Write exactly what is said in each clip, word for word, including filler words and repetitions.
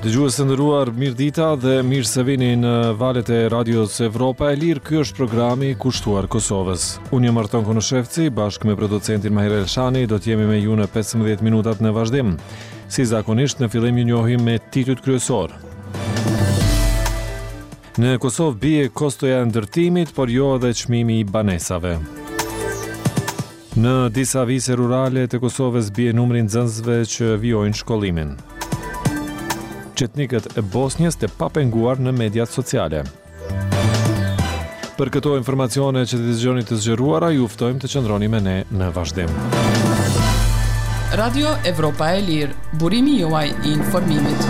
Dëgjues të nderuar, mirëdita dhe mirë se vini në valët e Radios Evropa e Lirë. Ky është programi kushtuar Kosovës. Unë jam Arton Konoshevci, bashkë me producentin Mahir Elshani, do të jemi me ju në pesëmbëdhjetë minutat në vazhdim. Si zakonisht, në fillim ju njohim me titujt kryesor. Në Kosovë bie kostoja e ndërtimit, por jo edhe çmimi i banesave. Në disa vise rurale të Kosovës bie numri i nxënësve që vijojnë shkollimin. Çetnikët e Bosnjës të papenguar në mediat sociale. Për këto informacione që të dëgjoni të zgjeruara, ju ftojmë të qëndroni me ne në vazhdim. Radio Evropa e Lirë, burimi juaj i informimit.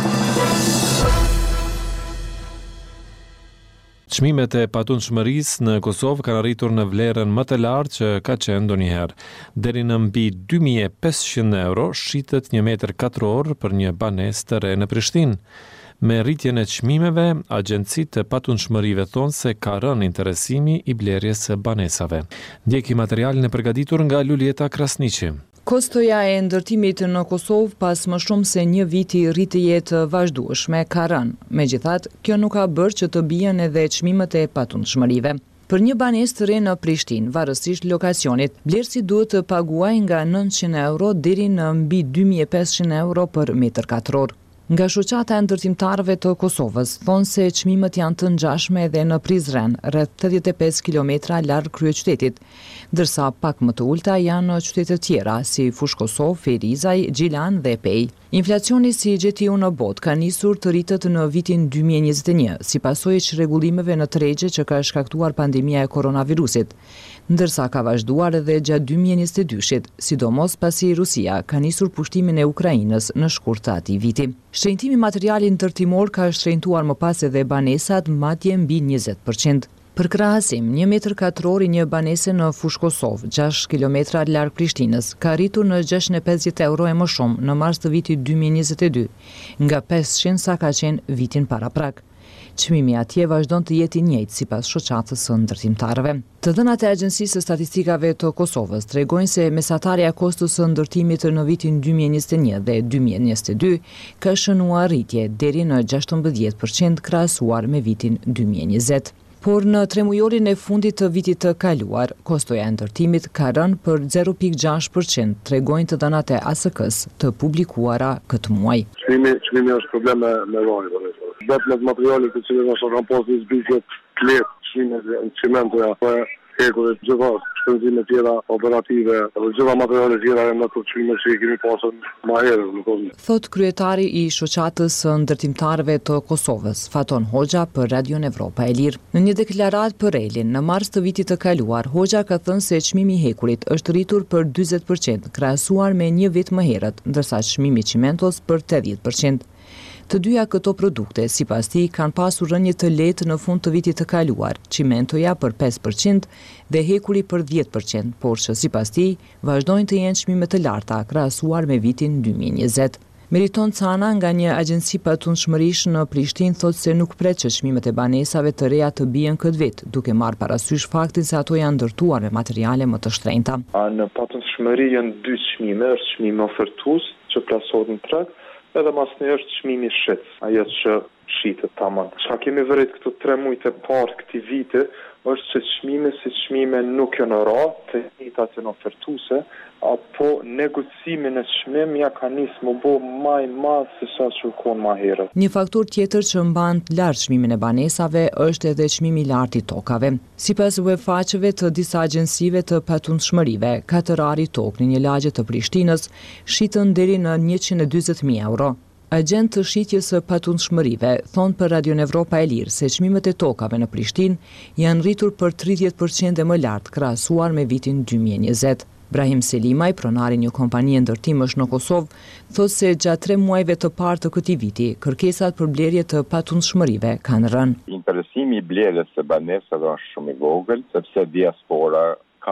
Çmimet e patundshmërisë në Kosovë kanë arritur në vlerën më të lartë që ka qenë ndonjëherë. Deri në mbi dy mijë e pesëqind euro shitet një metër katror për një banesë të re në Prishtinë. Me rritjen e çmimeve, agjencitë e patundshmërive thonë se ka rënë interesimi i blerjes së banesave. Ndjeki materialin e përgatitur nga Lulieta Krasniqi. Kostoja e ndërtimit në Kosovë pas më shumë se një viti rritje të vazhdueshme ka rënë. Megjithatë, kjo nuk ka bërë që të bien edhe çmimet e patundshmërive. Për një banesë të re në Prishtinë, varësisht lokacionit, blerësi duhet të paguajë nga nëntëqind euro deri në mbi dy mijë e pesëqind euro për metër katror. Nga shoqata e ndërtimtarëve të Kosovës thonë se çmimet janë të ngjashme edhe në Prizren, rreth tetëdhjetë e pesë kilometra larg kryeqytetit, ndërsa pak më të ulta janë në qytete tjera si Fush Kosovë, Ferizaj, Gjilan dhe Pej. Inflacioni si gjeti u në botë ka nisur të rritet në vitin dy mijë e njëzet e një, si pasojë të rregullimeve në tregje që ka shkaktuar pandemia e koronavirusit, ndërsa ka vazhduar edhe gjatë dy mijë e njëzet e dyshit, sidomos pasi Rusia ka nisur pushtimin e Ukrainës në shkurt të atij viti. Shtrenjtimi materiali ndërtimor ka shtrenjtuar më pas edhe banesat madje mbi njëzet përqind. Për krahasim, një metër katror i një banese në Fush Kosovë, gjashtë kilometra larg Prishtinës, ka rritur në gjashtëqind e pesëdhjetë euro e më shumë në mars të vitit dy mijë e njëzet e dy, nga pesëqind sa ka qenë vitin paraprak. Çmimi atje vazhdon të jetë i njëjtë sipas shoqatës së ndërtimtarëve. Të dhënat e Agjencisë së Statistikave të Kosovës tregojnë se mesatarja e kostos së ndërtimit në vitin dy mijë e njëzet e një dhe dy mijë e njëzet e dy ka shënuar rritje deri në gjashtëmbëdhjetë përqind krahasuar me vitin dy mijë e njëzet. Por në tremujorin e fundit të vitit të kaluar, kostoja e ndërtimit ka rënë për zero pikë gjashtë përqind, tregojnë të dhënat e A S K-s të publikuara këtë muaj. Çmimi, çmimi është problem me me rrojë. Vetëm materialet të cilët është kanë pasur zbritje të lehtë, çmimet e çimentit apo hekurit, gjitha shpenzime tjera operative, dhe gjitha materiale tjera në të çmime që i kemi pasur më herët. Thot kryetari i shoqatës së ndërtimtarëve të Kosovës, Faton Hoxha për Radion Evropa e Lirë. Në një deklaratë për Relin, në mars të vitit të kaluar, Hoxha ka thënë se çmimi i hekurit është rritur për dyzet përqind, krahasuar me një vit më herët, ndërsa çmimi i çimentos për tetëdhjetë përqind. Të dyja këto produkte, sipas tij, kanë pasur rënje të lehtë në fund të vitit të kaluar, çimentoja për pesë përqind dhe hekuri për dhjetë përqind, por që sipas tij vazhdojnë të jenë çmime të larta krahasuar me vitin dy mijë e njëzet. Meriton Cana nga një agjenci patundshmërish në Prishtinë thotë se nuk pret që çmimet e banesave të reja të bien këtë vit, duke marrë parasysh faktin se ato janë ndërtuar me materiale më të shtrenjta. Në patundshmëri janë dy çmime, është çmimi ofertues që plasohet në treg, edhe mas një është çmimi shitës, ajo që shitet tamam. Çka kemi vërit këto tre muajt e parë këtij viti është që çmime si çmime nuk janë ra, të njëjtat janë ofertuese, apo negocimin e çmim ja ka nisë më bo më i madh se sa kërkon më herët. Një faktor tjetër që mban të lartë çmimin e banesave është edhe çmimi i lartë i tokave. Sipas uefaqeve të disa agjencive të patundshmërive, katër ari tokë në një lagje të Prishtinës shitën deri në njëqind e dyzet mijë euro. Agent të shitjes së patundshmërive thonë për Radion Evropa e Lirë se çmimet e tokave në Prishtinë janë rritur për tridhjetë përqind e më lart krahasuar me vitin dy mijë e njëzet. Brahim Selimaj, pronari një kompanie ndërtimësh në Kosovë, thotë se gjatë tre muajve të parë të këtij viti, kërkesat për blerje të patundshmërive kanë rënë. Interesimi i blerjes së banesave është shumë i vogël, sepse diaspora ka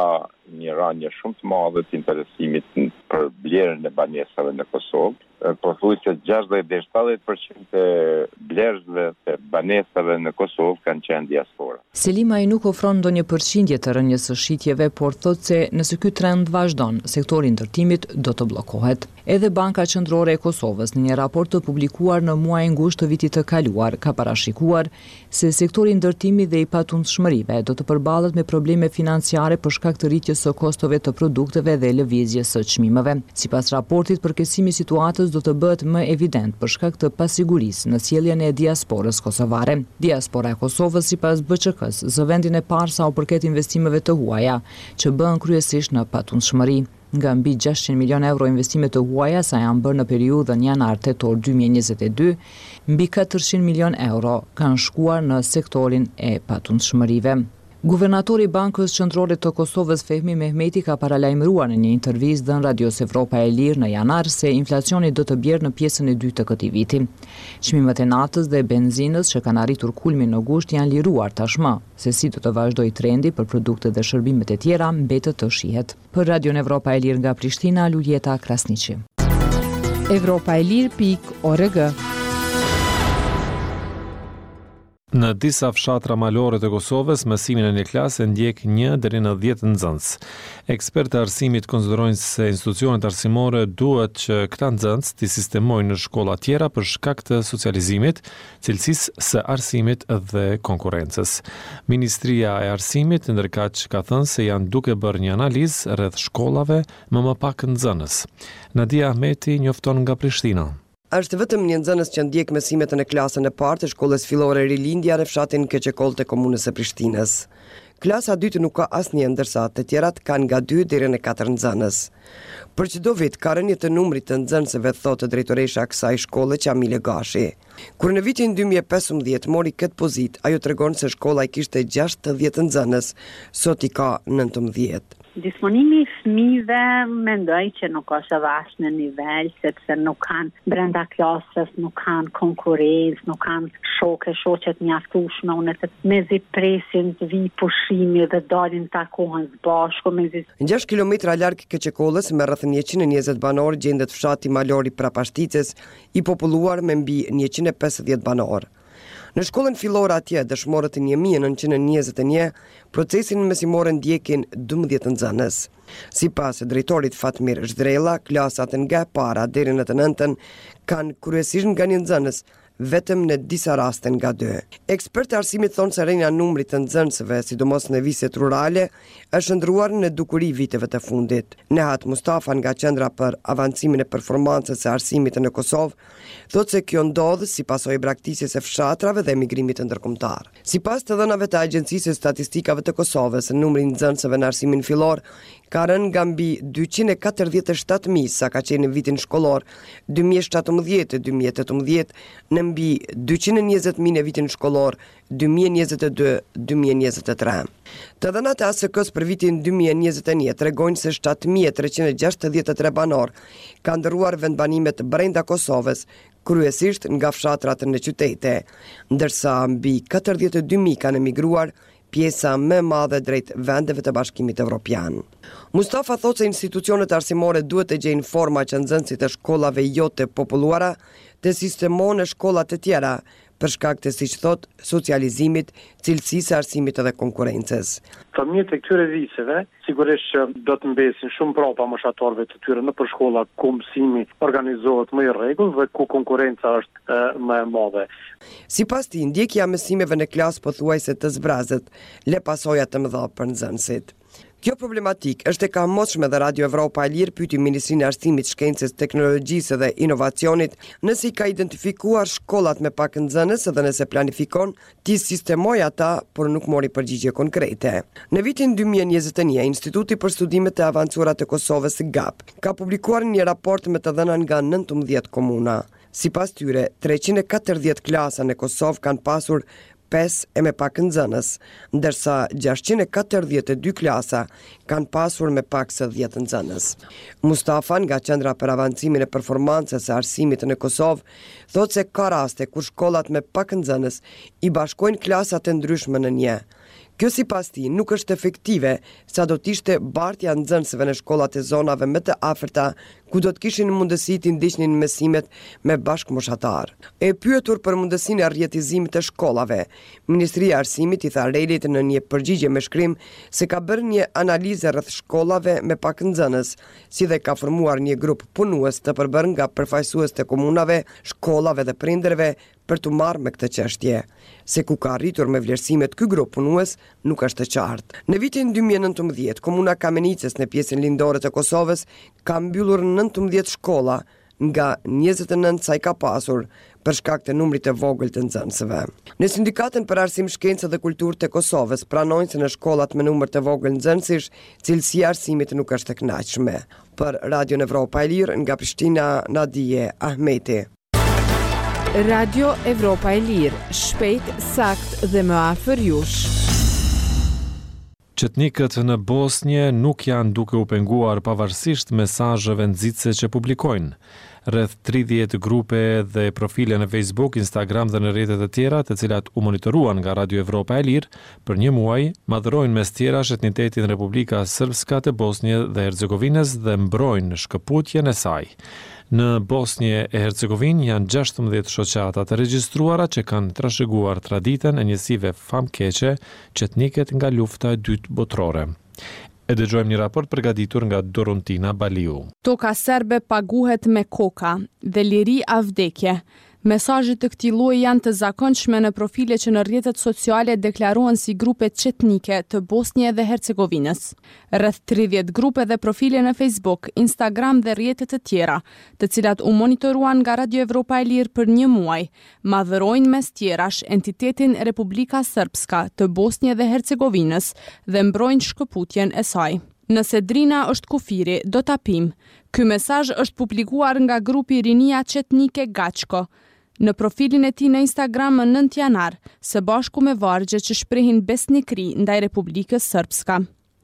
një rënje shumë të madhe të interesimit për blerjen e banesave në Kosovë. Pothuajse gjashtëdhjetë deri në shtatëdhjetë përqind të blerësve të banesave në Kosovë kanë qenë diaspora. Selimaj nuk ofron ndonjë përqindje të rënjes së shitjeve, por thotë se nëse ky trend vazhdon, sektori i ndërtimit do të bllokohet. Edhe Banka Qendrore e Kosovës në një raport të publikuar në muajin gusht të vitit të kaluar ka parashikuar se sektori i ndërtimit dhe i patundshmërive do të përballet me probleme financiare për shkak të rritjes së kostove të produkteve dhe lëvizjes së çmimeve. Sipas raportit, përkeqësimi i situatës do të bëhet më evident për shkak të pasigurisë në sjelljen e diasporës kosovare. Diaspora e Kosovës sipas B Q K-s zë vendin e parë sa u përket investimeve të huaja, që bëhen kryesisht në patundshmëri. Nga mbi gjashtëqind milion euro investime të huaja sa janë bërë në periudhën janar-tetor dy mijë e njëzet e dy, mbi katërqind milion euro kanë shkuar në sektorin e patundshmërive. Guvernatori i Bankës Qendrore të Kosovës Fehmi Mehmeti ka paralajmëruar në një intervistë dhënë Radios Evropa e Lirë në janar se inflacioni do të bjerë në pjesën e dytë të këtij viti. Çmimet e natës dhe benzinës që kanë arritur kulmin në gusht janë liruar tashmë, se si do të vazhdojë trendi për produktet dhe shërbimet e tjera mbetet të shihet. Për Radion Evropa e Lirë nga Prishtina, Luljeta Krasniqi. Evropa e Lirë pikë org. Në disa fshatra malore të Kosovës, mësimin e një klase ndjek një deri në dhjetë nxënës. Ekspertë e arsimit konsiderojnë se institucionet arsimore duhet që këta nxënës të sistemojnë në shkolla tjera për shkak të socializimit, cilësisë së arsimit dhe konkurrencës. Ministria e Arsimit ndërkaq ka thënë se janë duke bërë një analizë rreth shkollave me më pak nxënës. Nadia Ahmeti njofton nga Prishtina. Është vetëm një nxënës që ndjek mësimet në klasën e parë të shkollës fillore Rilindja në fshatin Keqekoll të komunës së Prishtinës. Klasa e dytë nuk ka asnjë, ndërsa të tjerat kanë nga dy deri në katër nxënës. Për çdo vit ka rënje të numrit të nxënësve, thotë drejtoresha e kësaj shkolle Qamile Gashi. Kur në vitin dy mijë e pesëmbëdhjetë mori këtë pozitë, ajo tregon se shkolla i kishte gjashtëdhjetë nxënës, sot i ka nëntëmbëdhjetë. Disponimi i fëmijëve mendoj që nuk është edhe as në nivel, sepse nuk kanë brenda klasës, nuk kanë konkurrencë, nuk kanë shokë, shoqet mjaftueshme, unë të mezi presin të vi pushimi dhe dalin takohen së bashku mezi. gjashtë kilometra larg Keqekollës me rreth njëqind e njëzet banorë gjendet fshati malor i Prapashticës, i populluar me mbi njëqind e pesëdhjetë banorë. Në shkollën fillore atje, dëshmorët e një mijë e nëntëqind e njëzet e një, procesin mësimor ndjekin dymbëdhjetë nxënës. Sipas drejtorit Fatmir Zhdrella, klasat nga e para deri në të nëntën kanë kryesisht nga një nxënës, vetëm në disa raste nga dy. Ekspertë arsimit thonë se rënja numrit të nxënësve, sidomos në viset rurale, është ndruar në dukuri viteve të fundit. Nehat Mustafa nga Qendra për Avancimin e Performancës së Arsimit në Kosovë thotë se kjo ndodh si pasojë braktisjes së fshatrave dhe emigrimit ndërkombëtar. Sipas të dhënave të Agjencisë së Statistikave të Kosovës, numri i nxënësve në arsimin fillor ka rënë nga mbi dyqind e katërdhjetë e shtatë mijë sa ka qenë në vitin shkollor dy mijë e shtatëmbëdhjetë dy mijë e tetëmbëdhjetë në mbi dyqind e njëzet mijë në vitin shkollor dy mijë e njëzet e dy dy mijë e njëzet e tre. Të dhënat e A S K-s për vitin dy mijë e njëzet e një tregojnë se shtatë mijë treqind e gjashtëdhjetë e tre banor kanë ndërruar vendbanimet brenda Kosovës, kryesisht nga fshatrat në qytete, ndërsa mbi katërdhjetë e dy mijë kanë emigruar, pjesa më e madhe drejt vendeve të Bashkimit Evropian. Mustafa thotë se institucionet arsimore duhet të gjejnë forma që nxënësit e shkollave jo të populluara të sistemojnë në shkollat e tjera, për shkak të, siç thot, socializimit, cilësisë së arsimit dhe konkurrencës. Fëmijët e këtyre viseve sigurisht që do të mbesin shumë brapa moshatorëve të tyre në për shkolla ku mësimi organizohet më i rregullt dhe ku konkurenca është e, më e madhe. Sipas tij, ndjekja e mësimeve në klasë pothuajse të zbrazët, le pasoja të mëdha për nxënësit. Kjo problematik është e kamotshme dhe Radio Evropa e Lirë pyeti Ministrinë e Arsimit, Shkencës, Teknologjisë dhe Inovacionit nëse i ka identifikuar shkollat me pak nxënës dhe nëse planifikon t'i sistemojë ata, por nuk mori përgjigje konkrete. Në vitin dy mijë e njëzet e një, Instituti për Studimet e Avancuara të Kosovës, G A P, ka publikuar një raport me të dhëna nga nëntëmbëdhjetë komuna. Sipas tyre, treqind e katërdhjetë klasa në Kosovë kanë pasur pesë e me pak nxënës, ndërsa gjashtëqind e katërdhjetë e dy klasa kanë pasur me pak se dhjetë nxënës. Mustafa nga Qendra për Avancimin e Performancës së Arsimit në Kosovë thotë se ka raste kur shkollat me pak nxënës i bashkojnë klasat e ndryshme në një. Kjo sipas tij nuk është efektive, sa do të ishte bartja e nxënësve në shkollat e zonave më të afërta, ku do të kishin mundësi të ndiqnin mësimet me bashkëmoshatar. E pyetur për mundësinë e rrjetizimit të shkollave, Ministria e Arsimit i tha Relit në një përgjigje me shkrim se ka bërë një analizë rreth shkollave me pak nxënës, si dhe ka formuar një grup punues të përbërë nga përfaqësues të komunave, shkollave dhe prindërve për të marrë me këtë çështje. Se ku ka arritur me vlerësimet ky grup punues nuk është e qartë. Në vitin dy mijë e nëntëmbëdhjetë, komuna Kamenicës në pjesën lindore të Kosovës ka mbyllur nëntëmbëdhjetë shkolla nga njëzet e nëntë sa i ka pasur për shkak të numrit të vogël të nxënësve. Në Sindikatën për Arsim, Shkencë dhe Kulturë të Kosovës pranojnë se në shkollat me numër të vogël nxënësish, cilësia e arsimit nuk është e kënaqshme. Për Radio Evropa e Lirë nga Prishtina, Nadije Ahmeti. Radio Evropa e Lirë, shpejt, sakt dhe më afër jush. Qetnikët në Bosnje nuk janë duke u penguar pavarësisht mesazheve nxitse që publikojnë. Rreth tridhjetë grupe dhe profile në Facebook, Instagram dhe në rrjetet e tjera, të cilat u monitoruan nga Radio Evropa e Lirë, për një muaj madhërojnë mes tjerash etnitetin Republika Srpska të Bosnje dhe Hercegovinës dhe mbrojnë shkëputjen e saj. Në Bosnje e Hercegovinë janë gjashtëmbëdhjetë shoqata të regjistruara që kanë trashëguar traditën e njësive famkeqe qetniket nga lufta e dytë botërore. E dëgjojmë një raport përgatitur nga Dorontina Baliu. Toka serbe paguhet me koka dhe liri a vdekje. Mesazhet të këtij lloji janë të zakonshme në profile që në rrjetet sociale deklarohen si grupe qetnike të Bosnjë dhe Hercegovinës. Rreth tridhjetë grupe dhe profile në Facebook, Instagram dhe rrjetet e tjera, të cilat u monitoruan nga Radio Evropa e Lirë për një muaj, madhërojnë mes tjerash entitetin Republika Srpska të Bosnjë dhe Hercegovinës dhe mbrojnë shkëputjen e saj. Nëse Drina është kufiri, do ta pim. Ky mesazh është publikuar nga grupi Rinia Qetnike Gaçko në profilin e tij në Instagram më nëntë janar, së bashku me vargje që shprehin besnikëri ndaj Republikës Srpska.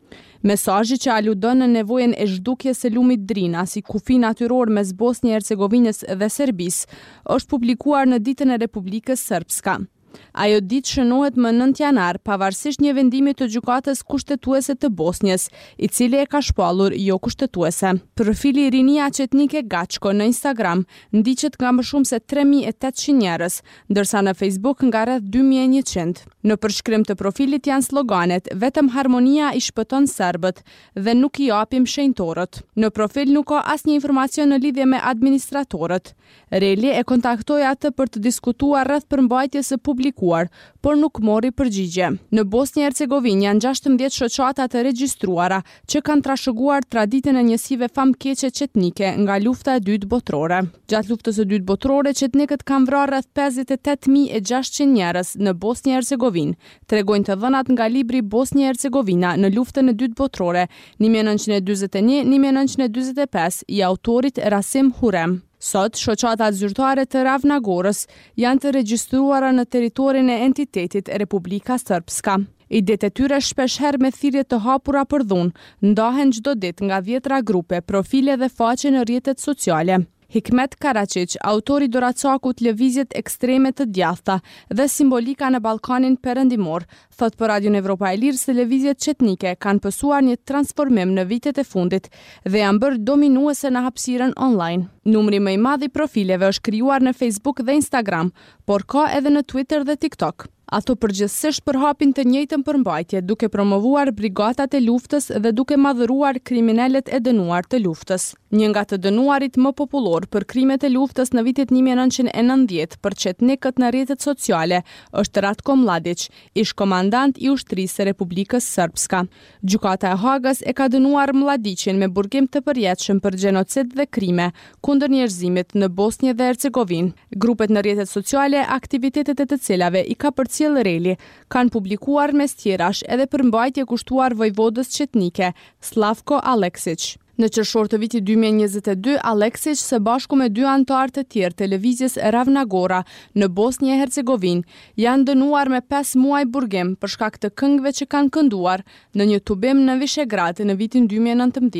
Mesazhi që aludon në nevojën e zhdukjes së lumit Drina si kufi natyror mes Bosnjë e Hercegovinës dhe Serbisë është publikuar në ditën e Republikës Srpska. Ajo ditë shënohet më nëntë janar, pavarësisht një vendimi të gjykatës kushtetuese të Bosnjës, i cili e ka shpallur jo kushtetuese. Profili Rinia Qetnike Gaçko në Instagram ndiqet nga më shumë se tre mijë e tetëqind njerëz, ndërsa në Facebook nga rreth dy mijë e njëqind. Në përshkrim të profilit janë sloganet "Vetëm harmonia i shpëton serbët" dhe "Nuk i japim shenjtorët". Në profil nuk ka asnjë informacion në lidhje me administratorët. Reli e kontaktoi atë për të diskutuar rreth përmbajtjes së publikuar, por nuk mori përgjigje. Në Bosnjë e Hercegovinë janë gjashtëmbëdhjetë shoqata të regjistruara që kanë trashëguar traditën e njësive famkeqe qetnike nga lufta e dytë botërore. Gjatë luftës së dytë botërore, qetnikët kanë vrarë rreth pesëdhjetë e tetë mijë e gjashtëqind njerëz në Bosnjë e Hercegovinë, tregojnë të dhënat nga libri Bosnjë e Hercegovina në luftën e dytë botërore një mijë e nëntëqind e dyzet e një - një mijë e nëntëqind e dyzet e pesë i autorit Rasim Hurem. Sot, shoqatat zyrtare të Ravnagorës janë të regjistruara në territorin e entitetit Republika Srpska. Idet e tyre shpeshherë me thirrje të hapura për dhunë ndahen çdo ditë nga dhjetra grupe, profile dhe faqe në rrjetet sociale. Hikmet Karačić, autori doracakut Lëvizjet ekstreme të djathta dhe simbolika në Ballkanin Perëndimor, thot për Radio Evropa e Lirë se lëvizjet qetnike kanë pësuar një transformim në vitet e fundit dhe janë bërë dominuese në hapësirën online. Numri më i madh i profileve është krijuar në Facebook dhe Instagram, por ka edhe në Twitter dhe TikTok. Ato përgjithsisht përhapin të njëjtën përmbajtje, duke promovuar brigadat e luftës dhe duke madhëruar kriminalet e dënuar të luftës. Një nga të dënuarit më popullor për krimet e luftës në vitet një mijë e nëntëqind e nëntëdhjetë për qetnikët në rrjetet sociale është Ratko Mladić, ish komandant i ushtrisë së Republikës Srpska. Gjykata e Hagës e ka dënuar Mladićin me burgim të përjetshëm për gjenocid dhe krime kundër njerëzimit në Bosnjë dhe Hercegovinë. Grupet në rrjetet sociale, aktivitetet e të cilave i ka përcjell Reli, kanë publikuar mes tjerash edhe përmbajtje kushtuar vojvodës qetnike Slavko Aleksić. Në qershor të vitit dy mijë e njëzet e dy, Aleksić së bashku me dy anëtar të tjerë të lëvizjes Ravnagora në Bosnjë e Hercegovinë janë dënuar me pesë muaj burgim për shkak të këngëve që kanë kënduar në një tubim në Vishegrad në vitin dy mijë e nëntëmbëdhjetë.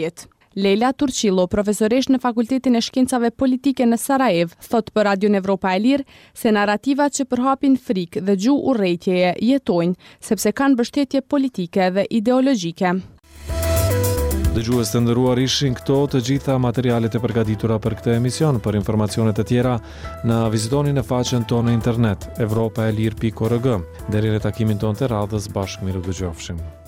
Leila Turqillo, profesoresh në Fakultetin e Shkencave Politike në Sarajev, thot për Radion Evropa e Lirë se narrativat që përhapin frikë dhe gjuhë urrëtjeje jetojnë sepse kanë mbështetje politike dhe ideologjike. Dëgjues të nderuar, ishin këto të gjitha materialet e përgatitura për këtë emision. Për informacionet e tjera, na vizitoni në faqen tonë në internet evropaelir pikë org. Deri në takimin tonë të radhës, bashkë miru dëgjofshim.